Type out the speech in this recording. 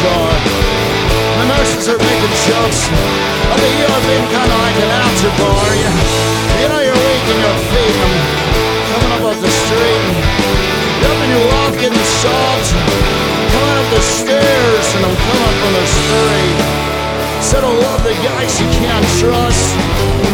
are. The nurses are making jokes. Okay, you're being kind of like an altar bar. You know you're weak in your feet. I'm coming up off the street. You're up in your walk getting salt. Coming up the stairs and I'm coming up on the street. Said I love the guys you can't trust.